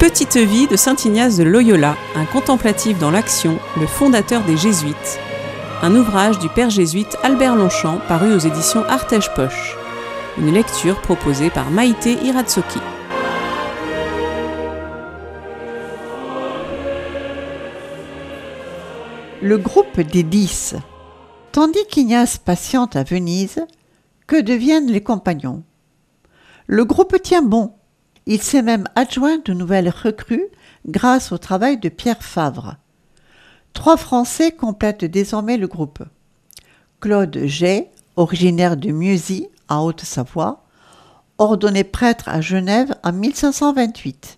Petite vie de saint Ignace de Loyola, un contemplatif dans l'action, le fondateur des Jésuites. Un ouvrage du père jésuite Albert Longchamp paru aux éditions Artege Poche. Une lecture proposée par Maïté Iratsoki. Le groupe des 10. Tandis qu'Ignace patiente à Venise, que deviennent les compagnons? Le groupe tient bon. Il s'est même adjoint de nouvelles recrues grâce au travail de Pierre Favre. 3 Français complètent désormais le groupe. Claude Jay, originaire de Mieuxy, en Haute-Savoie, ordonné prêtre à Genève en 1528.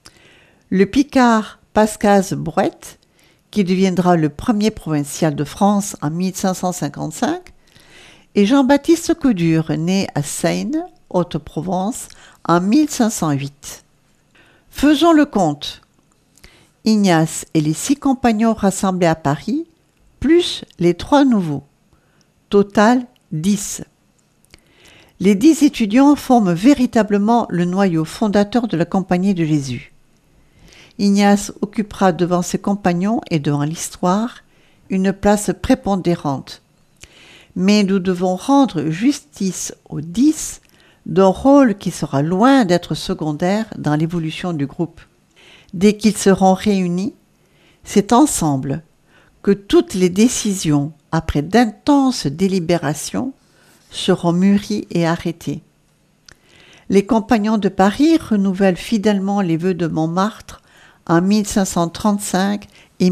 Le Picard Pascaz Brouette, qui deviendra le premier provincial de France en 1555, et Jean-Baptiste Codure, né à Seine, Haute-Provence, en 1508. Faisons le compte. Ignace et les 6 compagnons rassemblés à Paris, plus les 3 nouveaux. Total 10. Les 10 étudiants forment véritablement le noyau fondateur de la Compagnie de Jésus. Ignace occupera devant ses compagnons et devant l'histoire une place prépondérante. Mais nous devons rendre justice aux 10 d'un rôle qui sera loin d'être secondaire dans l'évolution du groupe. Dès qu'ils seront réunis, c'est ensemble que toutes les décisions, après d'intenses délibérations, seront mûries et arrêtées. Les compagnons de Paris renouvellent fidèlement les vœux de Montmartre en 1535 et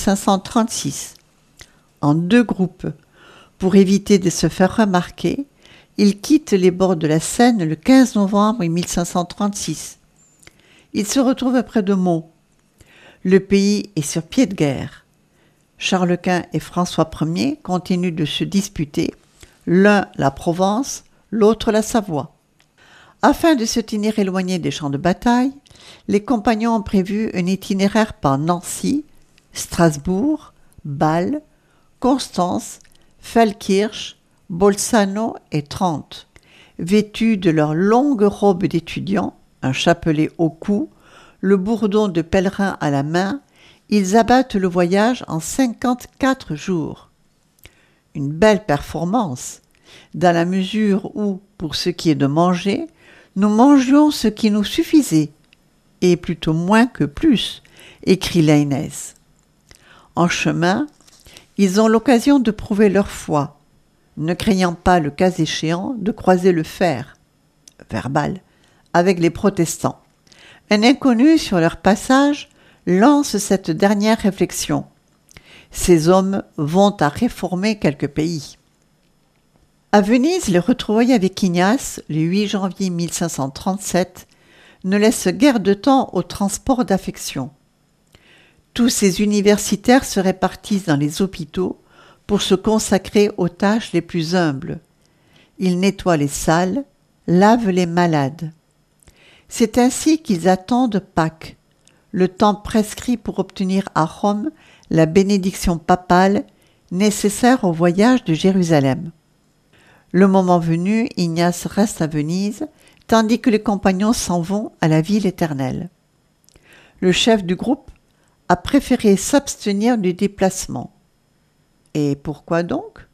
1536. En 2 groupes, pour éviter de se faire remarquer, ils quittent les bords de la Seine le 15 novembre 1536. Ils se retrouvent près de Meaux. Le pays est sur pied de guerre. Charles Quint et François Ier continuent de se disputer, l'un la Provence, l'autre la Savoie. Afin de se tenir éloignés des champs de bataille, les compagnons ont prévu un itinéraire par Nancy, Strasbourg, Bâle, Constance, Feldkirch, Bolzano et Trente. Vêtus de leurs longues robes d'étudiants, un chapelet au cou, le bourdon de pèlerin à la main, ils abattent le voyage en 54 jours. Une belle performance, dans la mesure où, pour ce qui est de manger, nous mangions ce qui nous suffisait, et plutôt moins que plus, écrit Lainez. En chemin, ils ont l'occasion de prouver leur foi, ne craignant pas, le cas échéant, de croiser le fer, verbal, avec les protestants. Un inconnu sur leur passage lance cette dernière réflexion. Ces hommes vont à réformer quelques pays. À Venise, les retrouvailles avec Ignace, le 8 janvier 1537, ne laissent guère de temps au transport d'affection. Tous ces universitaires se répartissent dans les hôpitaux pour se consacrer aux tâches les plus humbles. Ils nettoient les salles, lavent les malades. C'est ainsi qu'ils attendent Pâques, le temps prescrit pour obtenir à Rome la bénédiction papale nécessaire au voyage de Jérusalem. Le moment venu, Ignace reste à Venise, tandis que les compagnons s'en vont à la ville éternelle. Le chef du groupe a préféré s'abstenir du déplacement. Et pourquoi donc?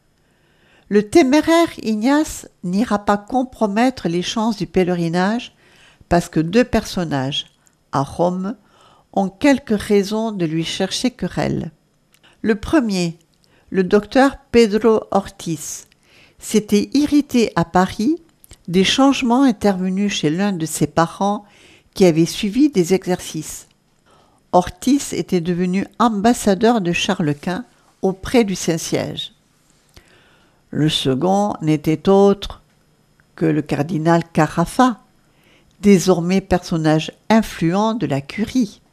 Le téméraire Ignace n'ira pas compromettre les chances du pèlerinage parce que 2 personnages, à Rome, ont quelques raisons de lui chercher querelle. Le premier, le docteur Pedro Ortiz, s'était irrité à Paris des changements intervenus chez l'un de ses parents qui avait suivi des exercices. Ortiz était devenu ambassadeur de Charles Quint auprès du Saint-Siège. Le second n'était autre que le cardinal Carafa, désormais personnage influent de la curie.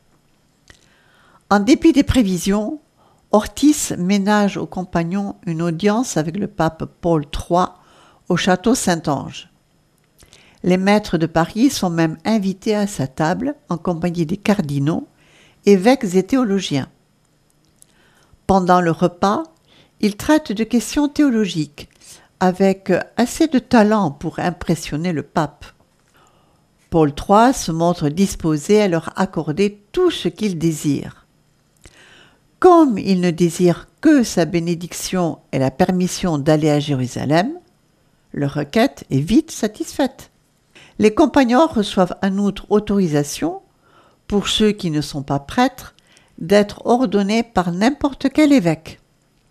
En dépit des prévisions, Ortiz ménage aux compagnons une audience avec le pape Paul III au château Saint-Ange. Les maîtres de Paris sont même invités à sa table en compagnie des cardinaux, évêques et théologiens. Pendant le repas, il traite de questions théologiques, avec assez de talent pour impressionner le pape. Paul III se montre disposé à leur accorder tout ce qu'ils désirent. Comme ils ne désirent que sa bénédiction et la permission d'aller à Jérusalem, leur requête est vite satisfaite. Les compagnons reçoivent en outre autorisation, pour ceux qui ne sont pas prêtres, d'être ordonnés par n'importe quel évêque.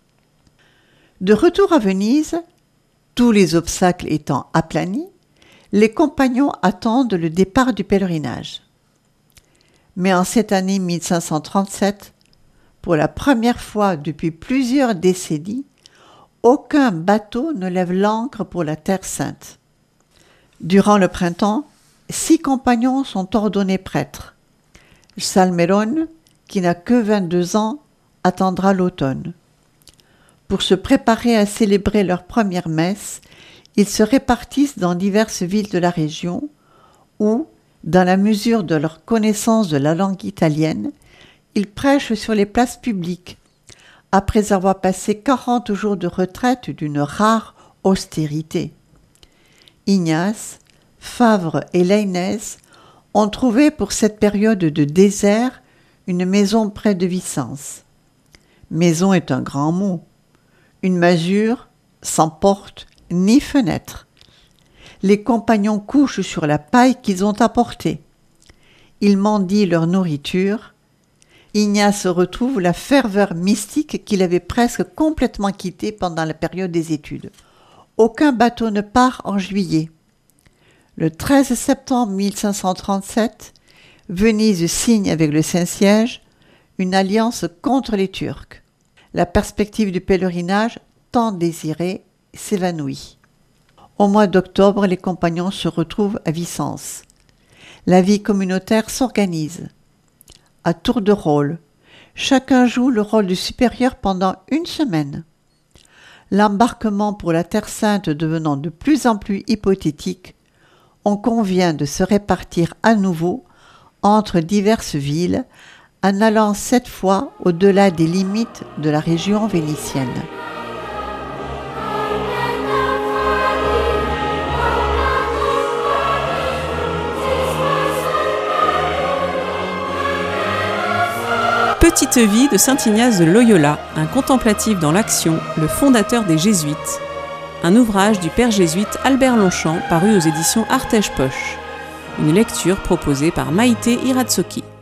De retour à Venise, tous les obstacles étant aplanis, les compagnons attendent le départ du pèlerinage. Mais en cette année 1537, pour la première fois depuis plusieurs décennies, aucun bateau ne lève l'ancre pour la Terre Sainte. Durant le printemps, 6 compagnons sont ordonnés prêtres. Salmeron, qui n'a que 22 ans, attendra l'automne. Pour se préparer à célébrer leur première messe, ils se répartissent dans diverses villes de la région où, dans la mesure de leur connaissance de la langue italienne, ils prêchent sur les places publiques, après avoir passé 40 jours de retraite d'une rare austérité. Ignace, Favre et Lainez ont trouvé pour cette période de désert une maison près de Vicence. Maison est un grand mot. Une masure, sans porte ni fenêtre. Les compagnons couchent sur la paille qu'ils ont apportée. Ils mendient leur nourriture. Ignace retrouve la ferveur mystique qu'il avait presque complètement quittée pendant la période des études. Aucun bateau ne part en juillet. Le 13 septembre 1537, Venise signe avec le Saint-Siège une alliance contre les Turcs. La perspective du pèlerinage, tant désirée, s'évanouit. Au mois d'octobre, les compagnons se retrouvent à Vicence. La vie communautaire s'organise. À tour de rôle, chacun joue le rôle du supérieur pendant une semaine. L'embarquement pour la Terre Sainte devenant de plus en plus hypothétique, on convient de se répartir à nouveau entre diverses villes, en allant cette fois au-delà des limites de la région vénitienne. Petite vie de saint Ignace de Loyola, un contemplatif dans l'action, le fondateur des Jésuites. Un ouvrage du père jésuite Albert Longchamp paru aux éditions Artege Poche. Une lecture proposée par Maïté Iratsoki.